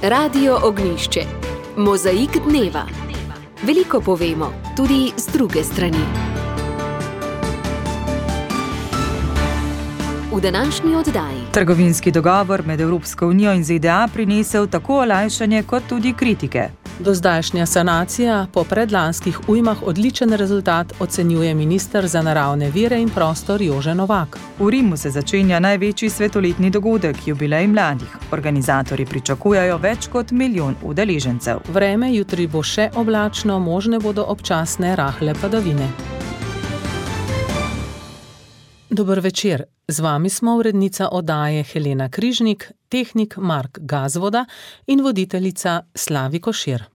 Radio Ognjišče. Mozaik dneva. Veliko povemo, tudi z druge strani. V današnji oddaji. Trgovinski dogovor med Evropsko unijo in ZDA prinesel tako olajšanje kot tudi kritike. Dozdajšnja sanacija po predlanskih ujmah odličen rezultat ocenjuje minister za naravne vire in prostor Jože Novak. V Rimu se začenja največji svetoletni dogodek, jubilej mladih. Organizatorji pričakujejo več kot 1 milijon udeležencev. Vreme jutri bo še oblačno, možne bodo občasne rahle padavine. Dober večer. Z vami smo urednica oddaje Helena Križnik, tehnik Mark Gazvoda in voditeljica Slavi Košir.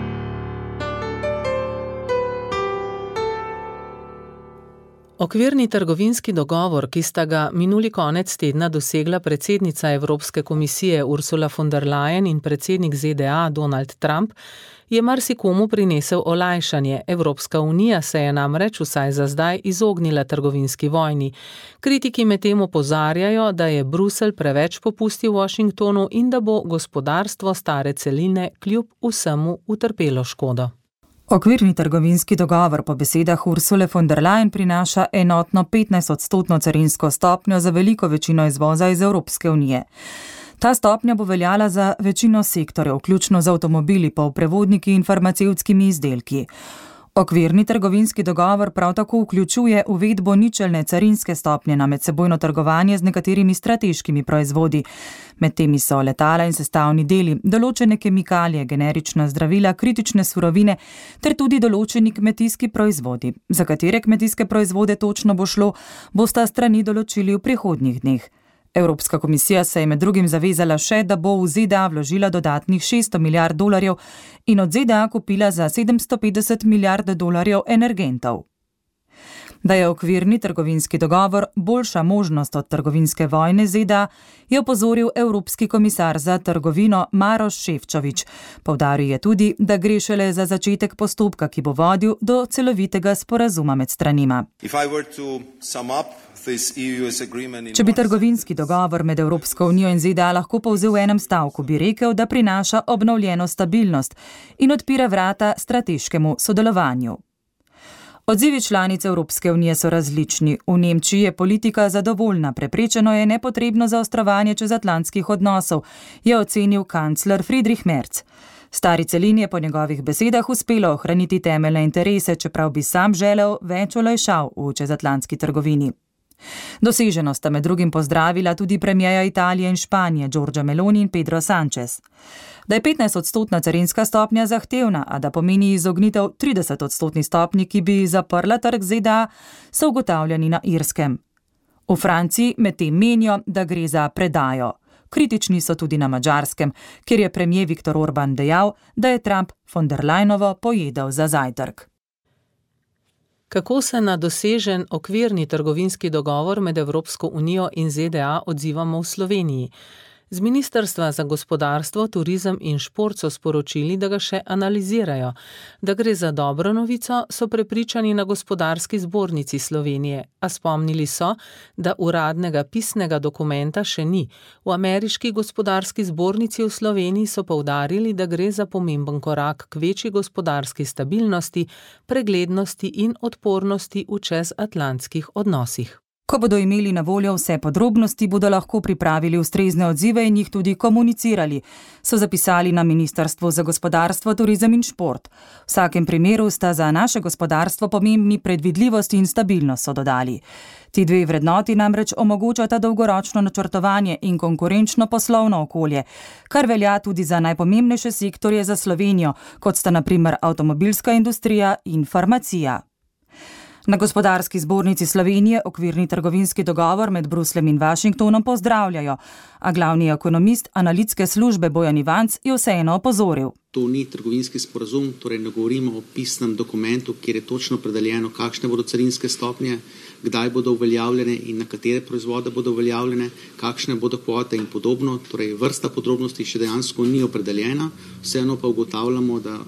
Okvirni trgovinski dogovor, ki sta ga minuli konec tedna dosegla predsednica Evropske komisije Ursula von der Leyen in predsednik ZDA Donald Trump, je marsikomu prinesel olajšanje. Evropska unija se je namreč vsaj za zdaj izognila trgovinski vojni. Kritiki medtem opozarjajo, da je Bruselj preveč popustil Washingtonu in da bo gospodarstvo stare celine kljub vsemu utrpelo škodo. Okvirni trgovinski dogovor po besedah Ursule von der Leyen prinaša enotno 15% carinsko stopnjo za veliko večino izvoza iz Evropske unije. Ta stopnja bo veljala za večino sektorjev, vključno z avtomobili, polprevodniki in farmacevtskimi izdelki. Okvirni trgovinski dogovor prav tako vključuje uvedbo ničelne carinske stopnje na medsebojno trgovanje z nekaterimi strateškimi proizvodi. Med temi so letala in sestavni deli, določene kemikalije, generična zdravila, kritične surovine ter tudi določeni kmetijski proizvodi. Za katere kmetijske proizvode točno bo šlo, bosta strani določili v prihodnjih dneh. Evropska komisija se je med drugim zavezala še, da bo v ZDA vložila dodatnih $600 milijard in od ZDA kupila za $750 milijard energentov. Da je okvirni trgovinski dogovor boljša možnost od trgovinske vojne ZDA, je opozoril Evropski komisar za trgovino Maroš Šefčovič. Poudaril je tudi, da gre šele za začetek postopka, ki bo vodil do celovitega sporazuma med stranima. Če bi trgovinski dogovor med Evropsko unijo in ZDA lahko povzel v enem stavku, bi rekel, da prinaša obnovljeno stabilnost in odpira vrata strateškemu sodelovanju. Odzivi članic Evropske unije so različni. V Nemčiji je politika zadovoljna, preprečeno je nepotrebno zaostrovanje čezatlantskih odnosov, je ocenil kancler Friedrich Merz. Stari celini je po njegovih besedah uspelo ohraniti temeljne interese, čeprav bi sam želel več olajšav v čezatlantski trgovini. Doseženo sta med drugim pozdravila tudi premierja Italije in Španije, Giorgia Meloni in Pedro Sánchez. Da je 15% carinska stopnja zahtevna, a da pomeni izognitev 30% stopnji, ki bi zaprla trg ZDA, so ugotavljani na Irskem. V Franciji medtem menijo, da gre za predajo. Kritični so tudi na Madžarskem, kjer je premier Viktor Orban dejal, da je Trump von der Leyenovo pojedel za zajtrk. Kako se na dosežen okvirni trgovinski dogovor med Evropsko unijo in ZDA odzivamo v Sloveniji? Z Ministrstva za gospodarstvo, turizem in šport so sporočili, da ga še analizirajo. Da gre za dobro novico, so prepričani na Gospodarski zbornici Slovenije, a spomnili so, da uradnega pisnega dokumenta še ni. V Ameriški gospodarski zbornici v Sloveniji so poudarili, da gre za pomemben korak k večji gospodarski stabilnosti, preglednosti in odpornosti v čezatlantskih odnosih. Ko bodo imeli na voljo vse podrobnosti, bodo lahko pripravili ustrezne odzive in jih tudi komunicirali, so zapisali na Ministrstvu za gospodarstvo, turizem in šport. V vsakem primeru sta za naše gospodarstvo pomembni predvidljivost in stabilnost, so dodali. Ti dve vrednoti namreč omogočata dolgoročno načrtovanje in konkurenčno poslovno okolje, kar velja tudi za najpomembnejše sektorje za Slovenijo, kot sta na primer avtomobilska industrija in farmacija. Na Gospodarski zbornici Slovenije okvirni trgovinski dogovor med Brusljem in Washingtonom pozdravljajo, a glavni ekonomist analitske službe Bojan Ivanc je vseeno opozoril. To ni trgovinski sporazum, torej ne govorimo o pisnem dokumentu, kjer je točno opredeljeno, kakšne bodo carinske stopnje, kdaj bodo uveljavljene in na katere proizvode bodo uveljavljene, kakšne bodo kvote in podobno. Torej vrsta podrobnosti še dejansko ni opredeljena, vseeno pa ugotavljamo, da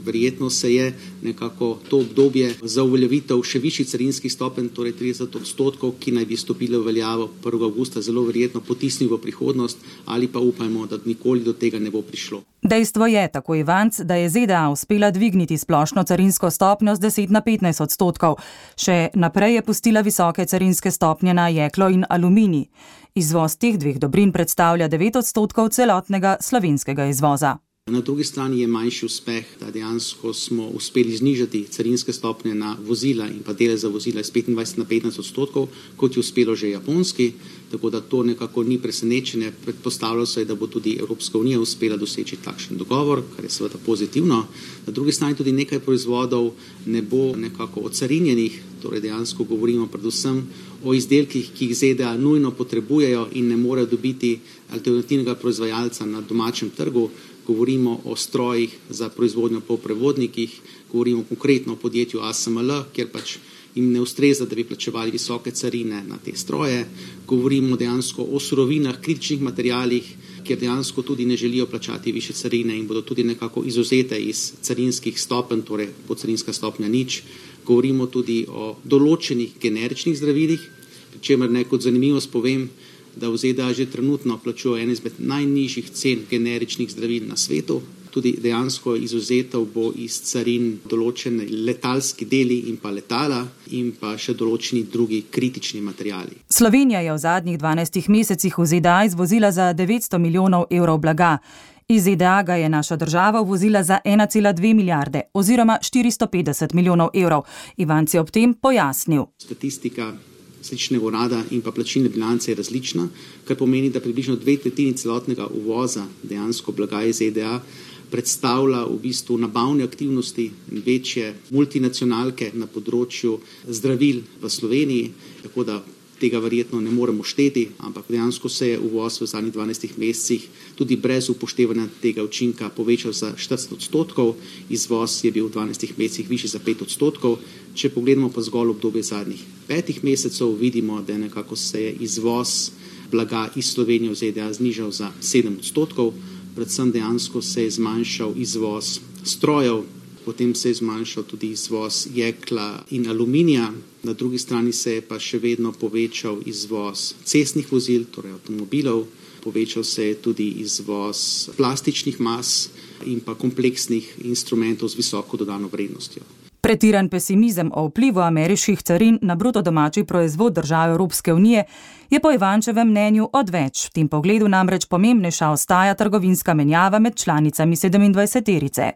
Verjetno se je nekako to obdobje za uveljavitev še višjih carinskih stopenj, torej 30%, ki naj bi stopile v veljavo 1. avgusta, zelo verjetno potisnil v prihodnost ali pa upajmo, da nikoli do tega ne bo prišlo. Dejstvo je, tako Ivanc, da je ZDA uspela dvigniti splošno carinsko stopnjo z 10 na 15%. Še naprej je pustila visoke carinske stopnje na jeklo in aluminij. Izvoz teh dveh dobrin predstavlja 9% celotnega slovenskega izvoza. Na drugi strani je manjši uspeh, da dejansko smo uspeli znižati carinske stopnje na vozila in pa dele za vozila iz 25 na 15%, kot je uspelo že Japonski, tako da to nekako ni presenečenje. Predpostavljalo se je, da bo tudi Evropska unija uspela doseči takšen dogovor, kar je seveda pozitivno. Na drugi strani tudi nekaj proizvodov ne bo nekako ocarinjenih, torej dejansko govorimo predvsem o izdelkih, ki jih ZDA nujno potrebujejo in ne morejo dobiti alternativnega proizvajalca na domačem trgu. Govorimo o strojih za proizvodnjo po prevodnikih, govorimo konkretno o podjetju ASML, kjer pač jim ne ustreza, da bi plačevali visoke carine na te stroje. Govorimo dejansko o surovinah, kritičnih materialih, kjer dejansko tudi ne želijo plačati više carine in bodo tudi nekako izuzete iz carinskih stopenj, torej podcarinska stopnja 0. Govorimo tudi o določenih generičnih zdravilih, pri čemer naj kot zanimivost povem, da v ZDA že trenutno plačujejo ene izmed najnižjih cen generičnih zdravil na svetu. Tudi dejansko izuzetev bo iz carin določene letalski deli in pa letala in pa še določeni drugi kritični materiali. Slovenija je v zadnjih 12 mesecih v ZDA izvozila za 900 milijonov evrov blaga. Iz ZDA ga je naša država uvozila za 1,2 milijarde oziroma 450 milijonov evrov. Ivanc je ob tem pojasnil. Statistika statističnega urada in pa plačilne bilance je različna, kar pomeni, da približno 2/3 celotnega uvoza dejansko blaga iz ZDA predstavlja v bistvu nabavne aktivnosti večje multinacionalke na področju zdravil v Sloveniji, tako da tega verjetno ne moremo šteti, ampak dejansko se je uvoz v zadnjih 12 mesecih tudi brez upoštevanja tega učinka povečal za 40%, izvoz je bil v 12 mesecih višji za 5%. Če pogledamo pa zgolj obdobje zadnjih 5 mesecev, vidimo, da nekako se je izvoz blaga iz Slovenije v ZDA znižal za 7%, predvsem dejansko se je zmanjšal izvoz strojev, potem se je zmanjšal tudi izvoz jekla in aluminija, na drugi strani se je pa še vedno povečal izvoz cestnih vozil, torej avtomobilov, povečal se je tudi izvoz plastičnih mas in pa kompleksnih instrumentov z visoko dodano vrednostjo. Pretiran pesimizem o vplivu ameriških carin na bruto domači proizvod držav Evropske unije je po Ivančevem mnenju odveč. V tem pogledu namreč pomembnejša ostaja trgovinska menjava med članicami 27-terice.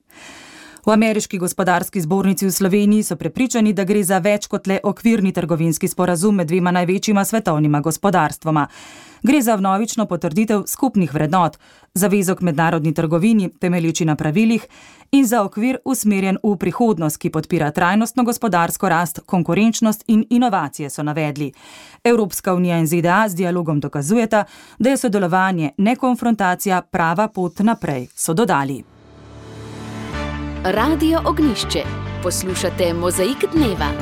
V Ameriški gospodarski zbornici v Sloveniji so prepričani, da gre za več kot le okvirni trgovinski sporazum med dvema največjima svetovnima gospodarstvoma. Gre za vnovično potrditev skupnih vrednot, zavezo k mednarodni trgovini, temelječi na pravilih, in za okvir usmerjen v prihodnost, ki podpira trajnostno gospodarsko rast, konkurenčnost in inovacije, so navedli. Evropska unija in ZDA z dialogom dokazujeta, da je sodelovanje, ne konfrontacija, prava pot naprej, so dodali. Radio Ognjišče. Poslušate Mozaik dneva.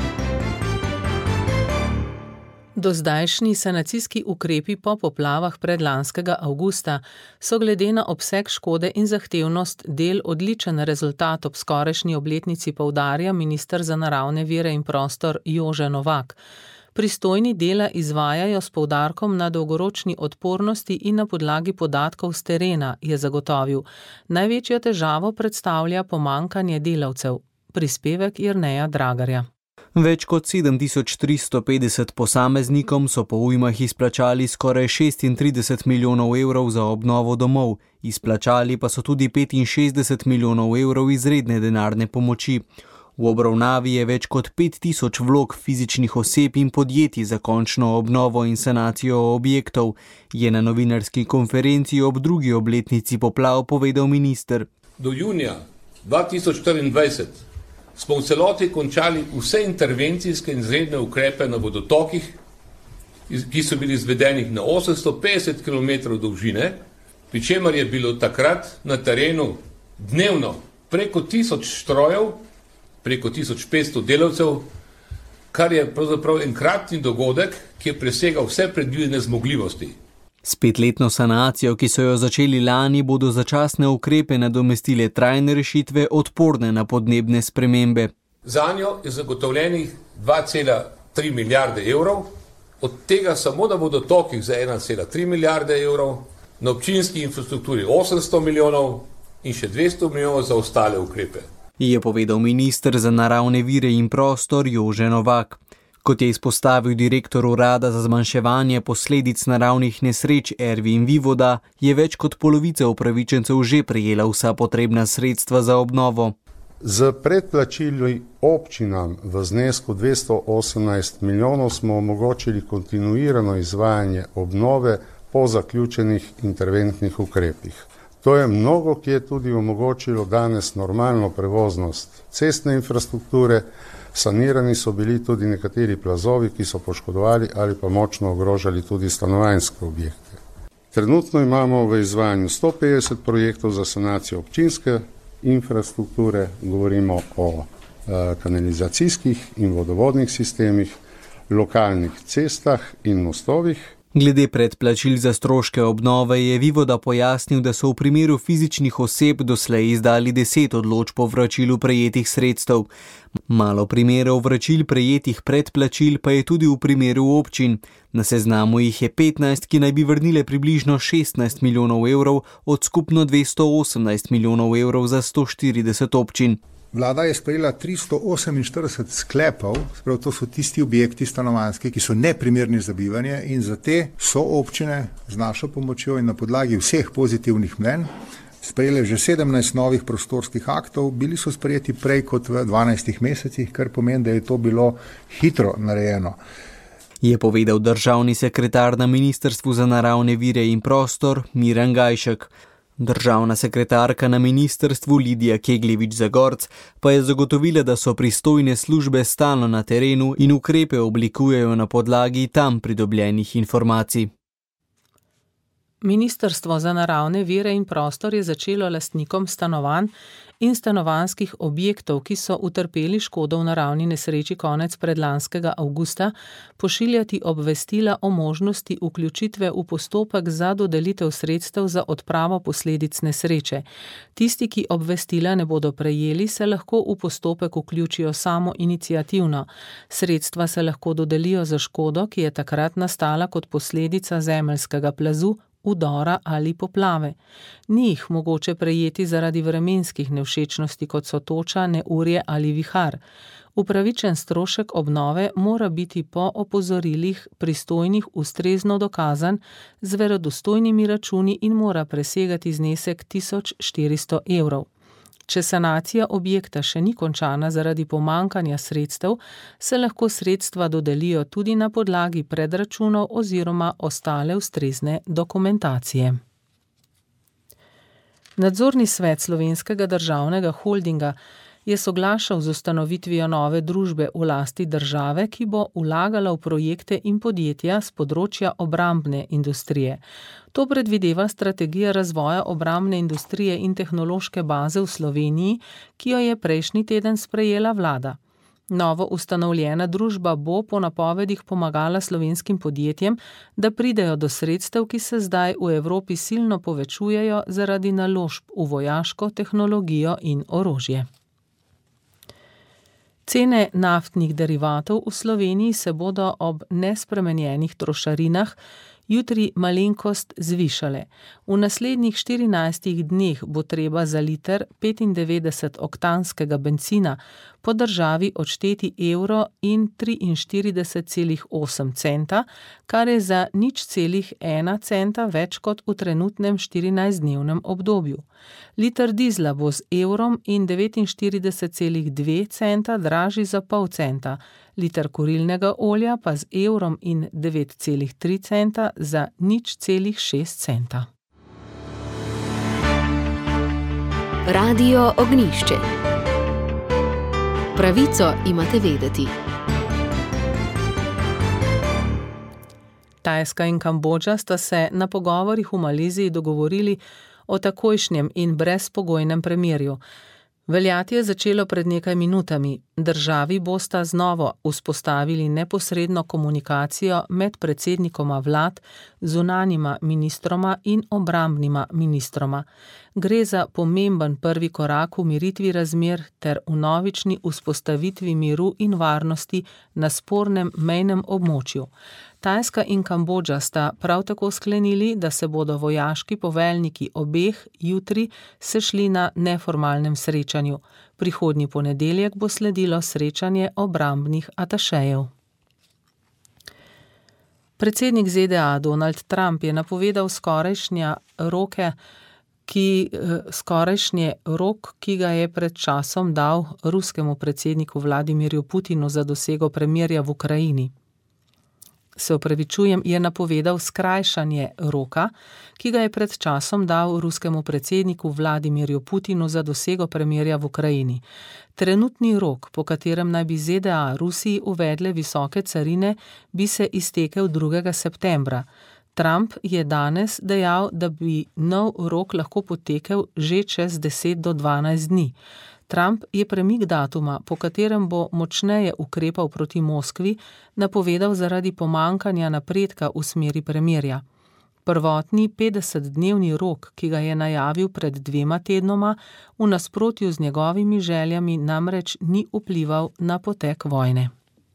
Dozdajšnji sanacijski ukrepi po poplavah predlanskega avgusta so glede na obseg škode in zahtevnost del odličen rezultat ob skorajšnji obletnici, poudarja minister za naravne vire in prostor Jože Novak. Pristojni dela izvajajo s poudarkom na dolgoročni odpornosti in na podlagi podatkov s terena, je zagotovil. Največjo težavo predstavlja pomanjkanje delavcev. Prispevek Jerneja Dragarja. Več kot 7350 posameznikom so po ujmah izplačali skoraj 36 milijonov evrov za obnovo domov, izplačali pa so tudi 65 milijonov evrov izredne denarne pomoči. V obravnavi je več kot 5000 vlog fizičnih oseb in podjetij za končno obnovo in sanacijo objektov, je na novinarski konferenci ob drugi obletnici poplav povedal minister. Do junija 2024 smo v celoti končali vse intervencijske in izredne ukrepe na vodotokih, ki so bili izvedeni na 850 km dolžine, pri čemer je bilo takrat na terenu dnevno preko 1000 strojev, preko 1500 delavcev, kar je pravzaprav enkratni dogodek, ki je presegal vse predvidene zmogljivosti. S 5-letno sanacijo, ki so jo začeli lani, bodo začasne ukrepe nadomestile trajne rešitve, odporne na podnebne spremembe. Zanjo je zagotovljenih 2,3 milijarde evrov, od tega samo na vodotokih za 1,3 milijarde evrov, na občinski infrastrukturi 800 milijonov in še 200 milijonov za ostale ukrepe. Je povedal minister za naravne vire in prostor Jože Novak. Kot je izpostavil direktor urada za zmanjševanje posledic naravnih nesreč Ervin Vivoda, je več kot polovica upravičencev že prejela vsa potrebna sredstva za obnovo. Z predplačili občinam v znesku 218 milijonov smo omogočili kontinuirano izvajanje obnove po zaključenih interventnih ukrepih. To je mnogo, ki je tudi omogočilo danes normalno prevoznost cestne infrastrukture, sanirani so bili tudi nekateri plazovi, ki so poškodovali ali pa močno ogrožali tudi stanovanjske objekte. Trenutno imamo v izvajanju 150 projektov za sanacijo občinske infrastrukture, govorimo o kanalizacijskih in vodovodnih sistemih, lokalnih cestah in mostovih. Glede predplačil za stroške obnove je Vivoda pojasnil, da so v primeru fizičnih oseb doslej izdali 10 odločb o vračilu prejetih sredstev. Malo primerov vračil prejetih predplačil pa je tudi v primeru občin. Na seznamu jih je 15, ki naj bi vrnile približno 16 milijonov evrov od skupno 218 milijonov evrov za 140 občin. Vlada je sprejela 348 sklepov, sprav to so tisti objekti stanovanjski, ki so neprimerni za bivanje, in za te so občine z našo pomočjo in na podlagi vseh pozitivnih mnenj sprejele že 17 novih prostorskih aktov, bili so sprejeti prej kot v 12 mesecih, kar pomeni, da je to bilo hitro narejeno. Je povedal državni sekretar na Ministrstvu za naravne vire in prostor Miran Gajšek. Državna sekretarka na ministrstvu Lidija Kegljevič-Zagorc pa je zagotovila, da so pristojne službe stalno na terenu in ukrepe oblikujejo na podlagi tam pridobljenih informacij. Ministrstvo za naravne vire in prostor je začelo lastnikom stanovanj in stanovanjskih objektov, ki so utrpeli škodo v naravni nesreči konec predlanskega avgusta, pošiljati obvestila o možnosti vključitve v postopek za dodelitev sredstev za odpravo posledic nesreče. Tisti, ki obvestila ne bodo prejeli, se lahko v postopek vključijo samo iniciativno. Sredstva se lahko dodelijo za škodo, ki je takrat nastala kot posledica zemeljskega plazu, udora ali poplave. Ni jih mogoče prejeti zaradi vremenskih nevšečnosti, kot so toča, neurje ali vihar. Upravičen strošek obnove mora biti po opozorilih pristojnih ustrezno dokazan z verodostojnimi računi in mora presegati znesek 1400 evrov. Če sanacija objekta še ni končana zaradi pomankanja sredstev, se lahko sredstva dodelijo tudi na podlagi predračunov oziroma ostale ustrezne dokumentacije. Nadzorni svet Slovenskega državnega holdinga je soglašal z ustanovitvijo nove družbe v lasti države, ki bo vlagala v projekte in podjetja s področja obrambne industrije. To predvideva strategija razvoja obrambne industrije in tehnološke baze v Sloveniji, ki jo je prejšnji teden sprejela vlada. Novo ustanovljena družba bo po napovedih pomagala slovenskim podjetjem, da pridejo do sredstev, ki se zdaj v Evropi silno povečujejo zaradi naložb v vojaško tehnologijo in orožje. Cene naftnih derivatov v Sloveniji se bodo ob nespremenjenih trošarinah jutri malenkost zvišale. V naslednjih 14 dneh bo treba za liter 95-oktanskega bencina po državi odšteti €43,8, kar je za 0,1 centa več kot v trenutnem 14-dnevnem obdobju. Liter dizla bo z €49,2 dražji za pol centa, liter kurilnega olja pa z €9,3 za 0,6 centa. Radio Ognjišče. Pravico imate vedeti. Tajska in Kambodža sta se na pogovorih v Maleziji dogovorili o takojšnjem in brezpogojnem premirju. Veljati je začelo pred nekaj minutami. Državi bosta znova vzpostavili neposredno komunikacijo med predsednikoma vlad, zunanjima ministroma in obrambnima ministroma. Gre za pomemben prvi korak v miritvi razmer ter vnovični vzpostavitvi miru in varnosti na spornem mejnem območju. Tajska in Kambodža sta prav tako sklenili, da se bodo vojaški poveljniki obeh jutri sešli na neformalnem srečanju. Prihodnji ponedeljek bo sledilo srečanje obrambnih atašejev. Predsednik ZDA Donald Trump je napovedal skorajšnje rok, ki ga je pred časom dal ruskemu predsedniku Vladimirju Putinu za dosego premirja v Ukrajini. Je napovedal skrajšanje roka, ki ga je pred časom dal ruskemu predsedniku Vladimirju Putinu za dosego premirja v Ukrajini. Trenutni rok, po katerem naj bi ZDA Rusiji uvedle visoke carine, bi se iztekel 2. septembra. Trump je danes dejal, da bi nov rok lahko potekel že čez 10 do 12 dni. Trump je premik datuma, po katerem bo močneje ukrepal proti Moskvi, napovedal zaradi pomankanja napredka v smeri premirja. Prvotni 50-dnevni rok, ki ga je najavil pred 2 tednoma, v nasprotju z njegovimi željami namreč ni vplival na potek vojne.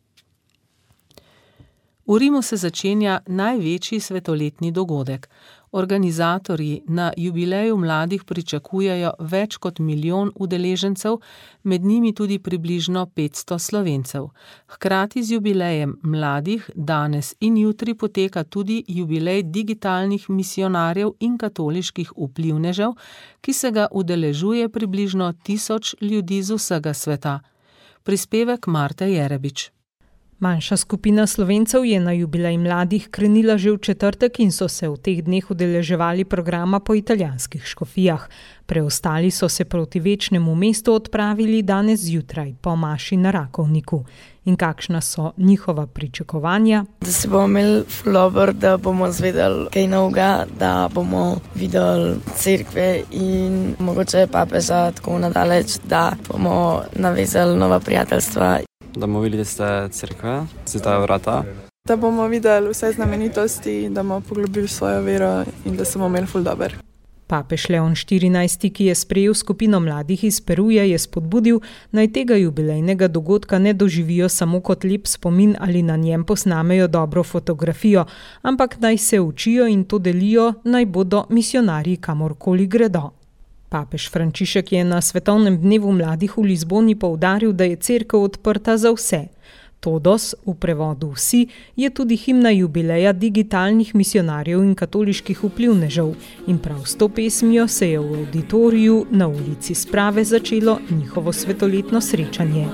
V Rimu se začenja največji svetoletni dogodek. Organizatorji na jubileju mladih pričakujejo več kot 1 milijon udeležencev, med njimi tudi približno 500 Slovencev. Hkrati z jubilejem mladih danes in jutri poteka tudi jubilej digitalnih misionarjev in katoliških vplivnežev, ki se ga udeležuje približno 1000 ljudi z vsega sveta. Prispevek Marte Jerebič. Manjša skupina Slovencev je na jubilej mladih krenila že v četrtek in so se v teh dneh udeleževali programa po italijanskih škofijah. Preostali so se proti večnemu mestu odpravili danes zjutraj po maši na Rakovniku. In kakšna so njihova pričakovanja? Da se bomo imeli dobro, da bomo zvedeli kaj novega, da bomo videli cerkve in mogoče papeža tako nadaleč, da bomo navezali nova prijateljstva. Da bomo videli te cerkve, Sveta vrata. Da bomo videli vse znamenitosti, da bomo poglobili svojo vero in da se bomo imeli ful dober. Papež Leon XIV, ki je sprejel skupino mladih iz Peruja, je spodbudil, naj tega jubilejnega dogodka ne doživijo samo kot lep spomin ali na njem posnamejo dobro fotografijo, ampak naj se učijo in to delijo, naj bodo misionarji kamorkoli gredo. Papež Frančišek je na svetovnem dnevu mladih v Lizboni poudaril, da je cerkev odprta za vse. Todos, v prevodu vsi, je tudi himna jubileja digitalnih misionarjev in katoliških vplivnežev in prav s to pesmijo se je v auditoriju na ulici Sprave začelo njihovo svetoletno srečanje.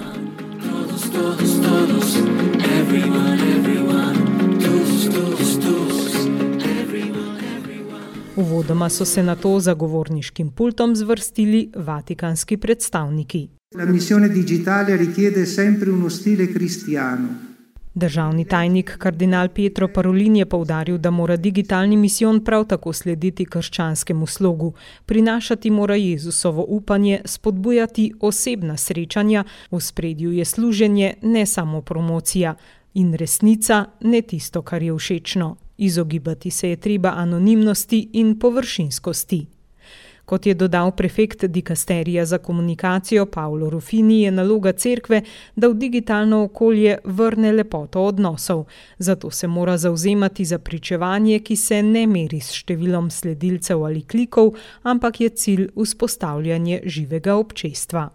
Uvodoma so se na to za govorniškim pultom zvrstili vatikanski predstavniki. La missione digitale richiede sempre uno stile cristiano. Državni tajnik kardinal Pietro Parolin je poudaril, da mora digitalni misijon prav tako slediti krščanskemu slogu. Prinašati mora Jezusovo upanje, spodbujati osebna srečanja, v ospredju je služenje, ne samo promocija. In resnica, ne tisto, kar je všečno. Izogibati se je treba anonimnosti in površinskosti. Kot je dodal prefekt dikasterija za komunikacijo Paolo Ruffini, je naloga cerkve, da v digitalno okolje vrne lepoto odnosov. Zato se mora zavzemati za pričevanje, ki se ne meri s številom sledilcev ali klikov, ampak je cilj vzpostavljanje živega občestva.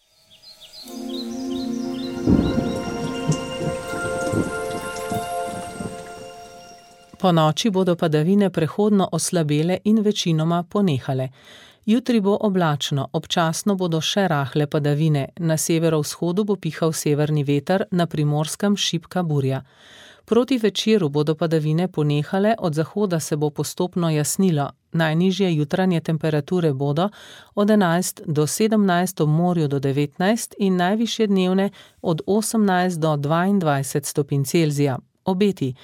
Po noči bodo padavine prehodno oslabele in večinoma ponehale. Jutri bo oblačno, občasno bodo še rahle padavine, na severovzhodu bo pihal severni veter, na Primorskem šibka burja. Proti večeru bodo padavine ponehale, od zahoda se bo postopno jasnilo. Najnižje jutranje temperature bodo od 11 do 17 ob morju do 19 in najvišje dnevne od 18 do 22 stopinj Celzija. Obeti.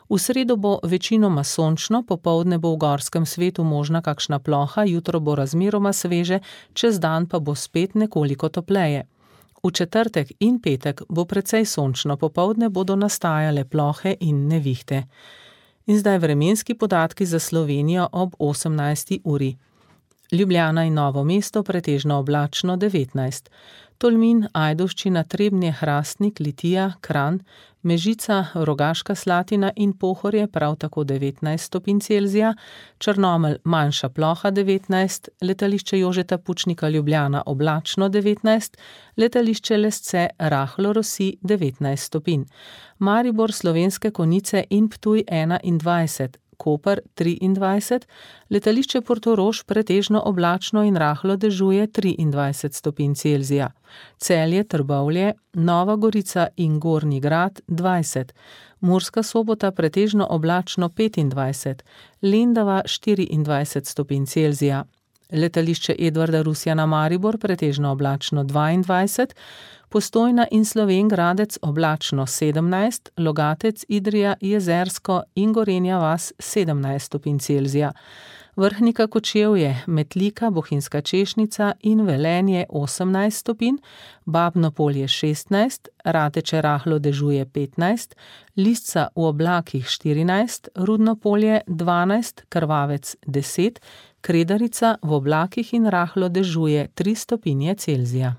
V sredo bo večinoma sončno, popoldne bo v gorskem svetu možna kakšna ploha, jutro bo razmeroma sveže, čez dan pa bo spet nekoliko topleje. V četrtek in petek bo precej sončno, popoldne bodo nastajale plohe in nevihte. In zdaj vremenski podatki za Slovenijo ob 18. uri. Ljubljana in Novo mesto pretežno oblačno 19, Tolmin, Ajdovščina, Trebnje, Hrastnik, Litija, Kranj, Mežica, Rogaška Slatina in Pohorje prav tako 19 stopinj Celzija, Črnomelj manjša ploha 19, letališče Jožeta Pučnika Ljubljana oblačno 19, letališče Lesce rahlo rosi 19 stopinj, Maribor, Slovenske Konjice in Ptuj 21, Koper 23, letališče Portorož pretežno oblačno in rahlo dežuje 23 stopinj Celzija, Celje, Trbovlje, Nova Gorica in Gornji Grad 20, Murska Sobota pretežno oblačno 25, Lendava 24 stopinj Celzija, letališče Edvarda Rusjana Maribor pretežno oblačno 22, Postojna in Slovenj Gradec oblačno 17, Logatec, Idrija, Jezersko in Gorenja vas 17 stopinj Celzija, Vrhnika, Kočevje, Metlika, Bohinjska Češnica in Velenje 18 stopinj, Babno Polje 16, Rateče rahlo dežuje 15, Lisca v oblakih 14, Rudno Polje 12, Krvavec 10, Kredarica v oblakih in rahlo dežuje 3 stopinje Celzija.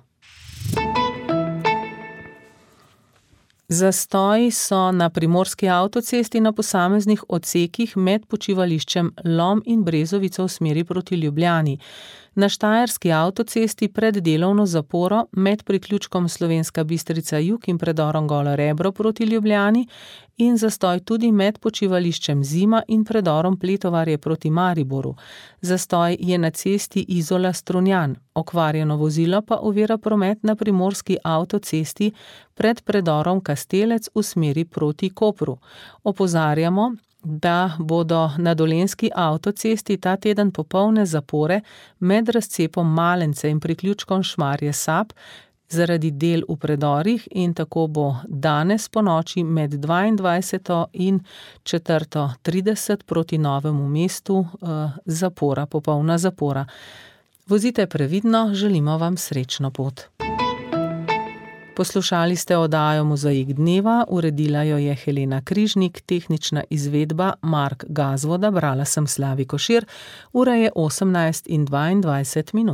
Zastoji so na primorski avtocesti na posameznih odsekih med počivališčem Lom in Brezovico v smeri proti Ljubljani. Na štajerski avtocesti pred delovno zaporo med priključkom Slovenska Bistrica jug in predorom Golo Rebro proti Ljubljani in zastoj tudi med počivališčem Zima in predorom Pletovarje proti Mariboru. Zastoj je na cesti Izola-Strunjan, okvarjeno vozilo pa ovira promet na primorski avtocesti pred predorom Kastelec v smeri proti Kopru. Opozarjamo, da bodo na dolenjski avtocesti ta teden popolne zapore med razcepom Malence in priključkom Šmarje Sap zaradi del v predorih in tako bo danes ponoči med 22. in 4:30 proti Novemu mestu zapora, popolna zapora. Vozite previdno, želimo vam srečno pot. Poslušali ste oddajo Mozaik dneva, uredila jo je Helena Križnik, tehnična izvedba Mark Gazvoda, brala sem Slavi Košir, ura je 18:22.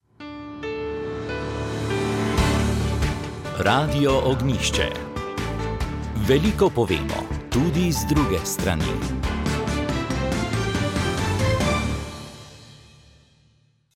Radio Ognjišče. Veliko povemo, tudi z druge strani.